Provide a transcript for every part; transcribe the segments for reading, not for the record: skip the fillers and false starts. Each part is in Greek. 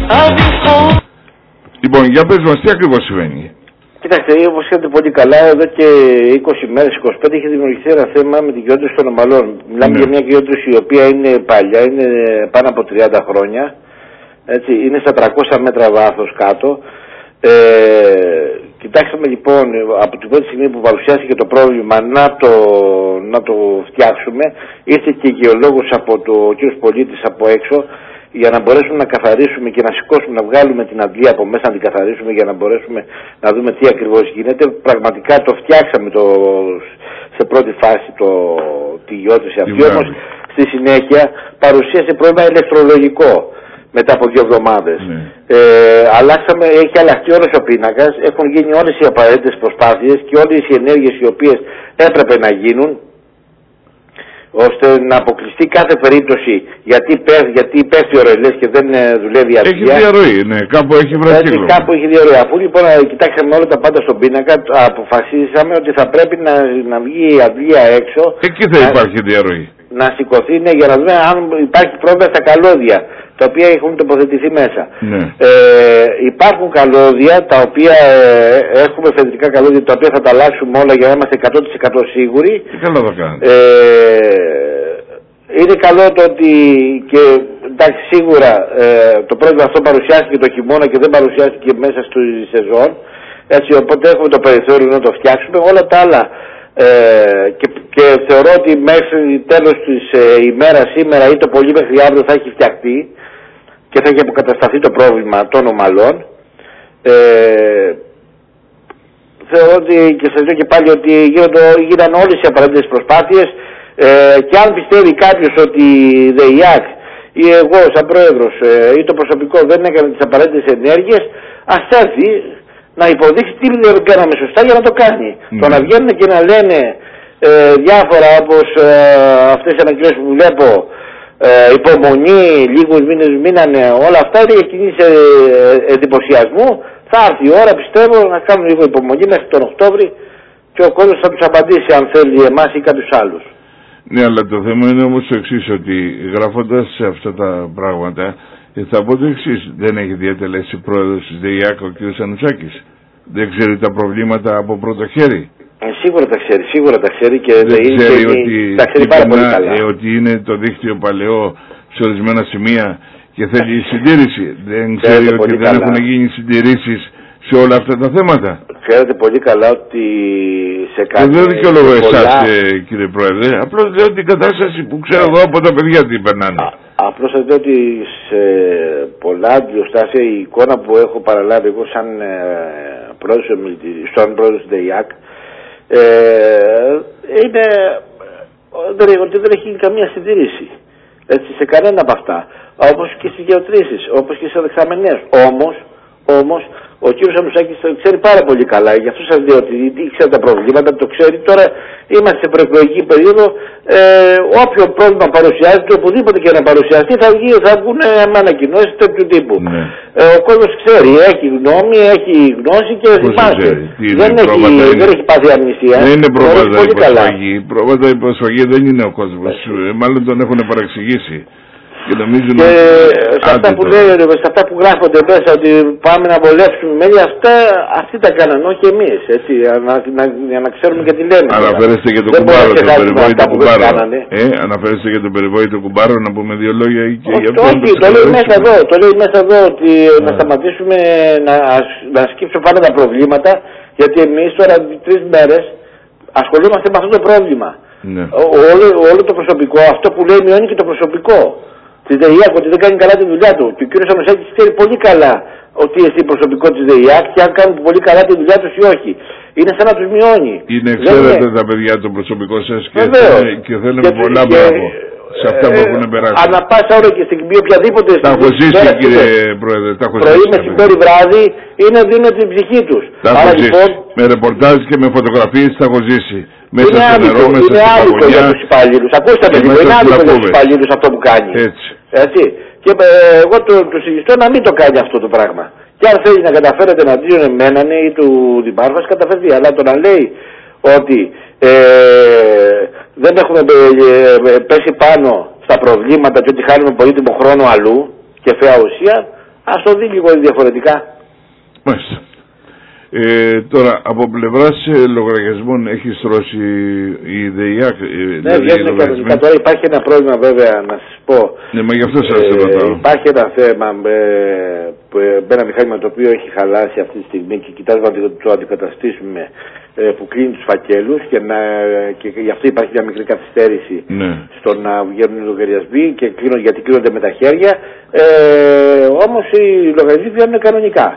Λοιπόν, για πες μας, τι ακριβώς συμβαίνει? Κοιτάξτε, όπως ξέρετε πολύ καλά, εδώ και 20 μέρες, 25 έχει δημιουργηθεί ένα θέμα με την γεώτρηση των ομαλών. Μιλάμε για μια γεώτρηση η οποία είναι παλιά, είναι πάνω από 30 χρόνια. Έτσι, είναι στα 300 μέτρα βάθος κάτω. Κοιτάξαμε λοιπόν από την πρώτη στιγμή που παρουσιάστηκε το πρόβλημα να το φτιάξουμε. Ήρθε και γεωλόγος από ο κ. Πολίτης από έξω για να μπορέσουμε να καθαρίσουμε και να σηκώσουμε, να βγάλουμε την αντλία από μέσα, να την καθαρίσουμε για να μπορέσουμε να δούμε τι ακριβώς γίνεται. Πραγματικά το φτιάξαμε σε πρώτη φάση τη γεώτρηση αυτή, όμως στη συνέχεια παρουσίασε πρόβλημα ηλεκτρολογικό. Μετά από 2 εβδομάδες. Έχει αλλάχθεί όλος ο πίνακας, έχουν γίνει όλες οι απαραίτητες προσπάθειες και όλες οι ενέργειες οι οποίες έπρεπε να γίνουν ώστε να αποκλειστεί κάθε περίπτωση γιατί πέφτει ο ρελές και δεν δουλεύει η αντλία. Έχει διαρροή, ναι, κάπου έχει βραχύλο. Κάπου έχει διαρροή. Αφού λοιπόν κοιτάξαμε όλα τα πάντα στον πίνακα, αποφασίσαμε ότι θα πρέπει να βγει η αντλία έξω. Εκεί θα υπάρχει διαρροή. Να σηκωθεί, ναι, για να δούμε αν υπάρχει πρόβλημα στα καλώδια τα οποία έχουν τοποθετηθεί μέσα. Ναι. Υπάρχουν καλώδια τα οποία έχουμε φεντρικά καλώδια τα οποία θα τα αλλάξουμε όλα για να είμαστε 100% σίγουροι. Καλά το κάνετε. Είναι καλό το ότι και εντάξει, σίγουρα το πρόβλημα αυτό παρουσιάστηκε το χειμώνα και δεν παρουσιάστηκε μέσα στη σεζόν. Έτσι, οπότε έχουμε το περιθώριο να το φτιάξουμε. Όλα τα άλλα και θεωρώ ότι μέχρι τέλος της ημέρας σήμερα ή το πολύ μέχρι αύριο θα έχει φτιαχτεί και θα έχει αποκατασταθεί το πρόβλημα των ομαλών. Θεωρώ ότι και σας λέω και πάλι ότι γίναν όλες οι απαραίτητες προσπάθειες και αν πιστεύει κάποιος ότι η ΔΕΙΑΚ ή εγώ σαν πρόεδρος ή το προσωπικό δεν έκανε τις απαραίτητες ενέργειες, ας έρθει να υποδείξει τι δεν κάναμε σωστά για να το κάνει. Το να βγαίνουν και να λένε διάφορα όπως αυτές οι ανακοινώσεις που βλέπω, υπομονή, λίγους μήνες μείνανε, όλα αυτά είναι για κινήσεις εντυπωσιασμού. Θα έρθει η ώρα, πιστεύω, να κάνουν λίγο υπομονή μέχρι τον Οκτώβρη και ο κόσμος θα τους απαντήσει αν θέλει εμάς ή κάποιους άλλους. Ναι, αλλά το θέμα είναι όμως το εξής, ότι γράφοντας αυτά τα πράγματα θα πω το εξής, δεν έχει διατελέσει πρόεδρος της ΔΕΙΑΚ ο κ. Σανουσάκης? Δεν ξέρει τα προβλήματα από πρώτο χέρι? Σίγουρα τα ξέρει και δεν ξέρει τα ξέρει πάρα πολύ καλά. Ότι είναι το δίκτυο παλαιό σε ορισμένα σημεία και θέλει συντήρηση. Δεν ξέρει ότι δεν έχουν γίνει συντηρήσεις σε όλα αυτά τα θέματα? Ξέρετε πολύ καλά ότι σε κάθε... Δεν δικαιολογώ εσάς κύριε Πρόεδρε, απλώς λέω την κατάσταση που ξέρω εγώ από τα παιδιά τι περνάνε. Απλώς σας λέω ότι σε πολλά αντιλιοστάσια η εικόνα που έχω παραλάβει εγώ σαν πρόεδρος της ΔΕΙΑΚ είναι ότι δεν έχει καμία συντήρηση. Έτσι, σε κανένα από αυτά. Όπως και στις γεωτρήσεις, όπως και στις δεξαμενές. Όμως, ο κ. Σανουσάκης το ξέρει πάρα πολύ καλά. Γι' αυτό σας λέω ότι ήξερε τα προβλήματα, το ξέρει. Τώρα είμαστε σε προεκλογική περίοδο. Όποιο πρόβλημα παρουσιάζεται, οπουδήποτε και να παρουσιαστεί, θα βγουν με ανακοινώσεις τέτοιου τύπου. Ναι. Ο κόσμος ξέρει, έχει γνώμη, έχει γνώση και θυμάται. Δεν έχει πάθει αμνηστία. Δεν είναι πρόβατα υποσφαγή. Πρόβατα υποσφαγή δεν είναι ο κόσμος. Μάλλον τον έχουν παραξηγήσει. Και σε αυτά που γράφονται μέσα ότι πάμε να βολεύσουμε μέλη, αυτοί τα κάνανε, όχι εμείς, έτσι, για να ξέρουμε και τι λέμε. Αναφέρεστε για το κουμπάρο, το περιβόητο κουμπάρο. Αναφέρεστε για το περιβόητο κουμπάρο, να πούμε 2 λόγια και για αυτό. Όχι, το λέει μέσα εδώ ότι να σταματήσουμε να σκύψουμε πάνω τα προβλήματα, γιατί εμείς τώρα 3 μέρες ασχολούμαστε με αυτό το πρόβλημα. Όλο το προσωπικό, αυτό που λέει μειώνει και το προσωπικό της ΔΕΙΑΚ, ότι δεν κάνει καλά τη δουλειά του. Και ο κ. Σανουσάκης ξέρει πολύ καλά ότι είναι προσωπικό της ΔΕΙΑΚ και αν κάνουν πολύ καλά τη δουλειά τους ή όχι. Είναι σαν να τους μειώνει. Ξέρετε τα παιδιά το προσωπικό σας και θέλουν πολλά μπράβο σε αυτά που έχουν περάσει. Ανά πάσα ώρα και στην οποιαδήποτε στιγμή. Τα έχω ζήσει κύριε Πρόεδρε. Πρωί, μεσημέρι, βράδυ δίνουν την ψυχή τους. Τα έχω ζήσει. Με ρεπορτάζ και με φωτογραφίες τα έχω ζήσει. Μέσα στο νερό, μέσα στην παγωνιά. Για τους υπαλλήλους. Ακούστε με λίγο, είναι άδικο για τους υπαλλήλους αυτό που κάνει. Έτσι. Και εγώ του συγχυστώ να μην το κάνει αυτό το πράγμα. Και αν θέλει να καταφέρετε εναντίον εμένα ή του Δημάρχου, ας καταφέρει. Αλλά το να λέει ότι δεν έχουμε πέσει πάνω στα προβλήματα και ότι χάνουμε πολύτιμο χρόνο αλλού και φαία ουσία, Ας το δει λίγο διαφορετικά. Μάλιστα. Τώρα, από πλευράς λογαριασμών έχει στρώσει η ΔΕΙΑΚ? Ναι, βγαίνουν κανονικά. Τώρα υπάρχει ένα πρόβλημα βέβαια, να σας πω. Ναι, μα γι' αυτό σας ρωτάω. Υπάρχει ένα θέμα με ένα μηχάνημα το οποίο έχει χαλάσει αυτή τη στιγμή και κοιτάζουμε να το αντικαταστήσουμε, που κλείνει τους φακέλους και γι' αυτό υπάρχει μια μικρή καθυστέρηση στο να βγαίνουν οι λογαριασμοί και γιατί κλείνονται με τα χέρια. Όμως οι λογαριασμοί βγαίνουν κανονικά.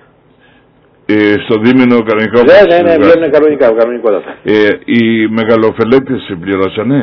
Στο δίμηνο κανονικά? Ναι, βγαίνουν κανονικότατα. Οι μεγαλοφελέτες πληρώσανε?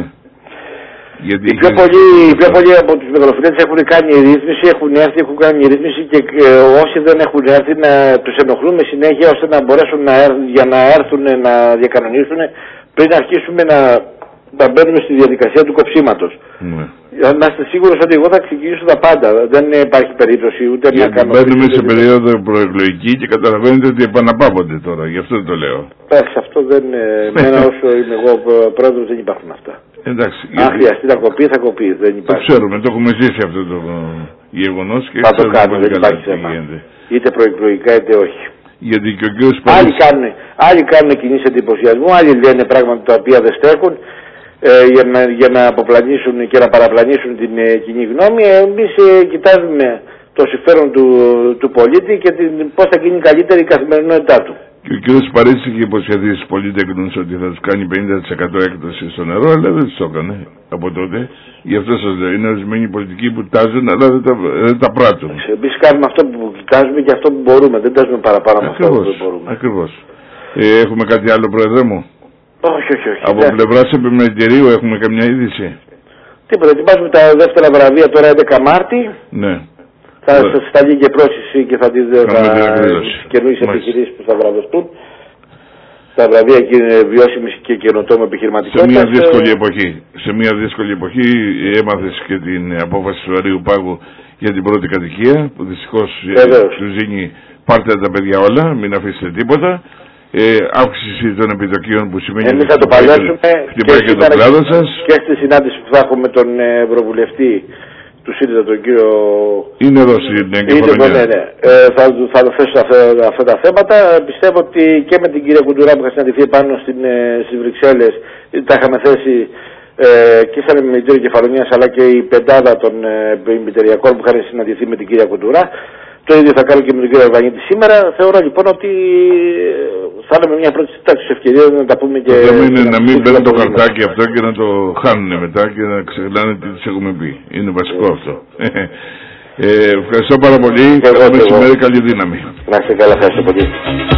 Γιατί οι πιο πολλοί από τους μεγαλοφιλέτες έχουν κάνει ρύθμιση, έχουν κάνει ρύθμιση και όσοι δεν έχουν έρθει να τους ενοχλούμε συνέχεια ώστε να μπορέσουν για να έρθουν να διακανονίσουν πριν αρχίσουμε να μπαίνουμε στη διαδικασία του κοψίματος. Ναι. Να είστε σίγουρος ότι εγώ θα ξεκινήσω τα πάντα. Δεν υπάρχει περίπτωση ούτε να κάνω. Μπαίνουμε σε περίοδο προεκλογική και καταλαβαίνετε ότι επαναπαύονται τώρα. Γι' αυτό το λέω. Εντάξει, αυτό δεν. Εμένα όσο είμαι εγώ πρόεδρος δεν υπάρχουν αυτά. Εντάξει. Αν χρειαστεί να κοπεί, θα κοπεί. Δεν υπάρχει. Το ξέρουμε, το έχουμε ζήσει αυτό το γεγονός και θα το κάνουμε, δεν υπάρχει θέμα. Είτε προεκλογικά είτε όχι. Γιατί και ο κύριος άλλοι κάνουν κινήσεις εντυπωσιασμού, άλλοι λένε πράγματα τα οποία δεν στέκουν. Για να αποπλανήσουν και να παραπλανήσουν την κοινή γνώμη. Εμείς κοιτάζουμε το συμφέρον του πολίτη και πώς θα γίνει καλύτερη η καθημερινότητά του. Και ο κ. Παρίσι είχε υποσχεθεί στους πολίτεκνους ότι θα τους κάνει 50% έκπτωση στο νερό, αλλά δεν τους το έκανε από τότε. Γι' αυτό σας λέω, είναι ορισμένοι πολιτικοί που τάζουν, αλλά δεν τα πράττουν. Εμείς κάνουμε αυτό που κοιτάζουμε και αυτό που μπορούμε, δεν τάζουμε παραπάνω από αυτό που μπορούμε. Ακριβώς. Έχουμε κάτι άλλο, Πρόεδρε μου? Όχι. Από πλευράς επιμελητηρίου έχουμε καμιά είδηση? Τίποτα, ετοιμάζουμε τα δεύτερα βραβεία τώρα 11 Μάρτη. Ναι. Θα σας σταλεί και πρόσκληση και θα τις καινούριες επιχειρήσεις που θα βραβευτούν. Τα βραβεία βιώσιμης και καινοτόμου επιχειρηματικότητας. Σε μια δύσκολη εποχή έμαθες και την απόφαση του Αρείου Πάγου για την πρώτη κατοικία που δυστυχώς του δίνει πάρτε τα παιδιά όλα, μην αφήσετε τίποτα. Αύξηση των επιτοκίων που σημαίνει εμείς θα το παλιάσουμε και το κλάδο σας. Και στη συνάντηση που θα έχουμε με τον Ευρωβουλευτή του ΣΥΡΙΖΑ, τον κύριο... Είναι εδώ στην Κεφαλονιά. Ναι. Θα θέσω αυτά τα θέματα. Πιστεύω ότι και με την κυρία Κουντουρά που είχα συναντηθεί πάνω στις Βρυξέλλες τα είχαμε θέσει και σαν επιμελητήριο Κεφαλονιάς αλλά και η πεντάδα των επιμελητηριακών που είχαν συναντηθεί με την κυρία Κουντουρά. Το ίδιο θα κάνω και με τον κύριο Αρβανίτη σήμερα. Θεωρώ λοιπόν ότι θα είναι μια πρώτη τάξη ευκαιρία να τα πούμε και... Το θέμα είναι να μην μπαίνουν το χαρτάκι αυτό και να το χάνουν μετά και να ξεχνάνε τι τους έχουμε πει. Είναι βασικό αυτό. Ευχαριστώ πάρα πολύ. Καλό μεσημέρι, καλή δύναμη. Να είστε καλά, ευχαριστώ πολύ.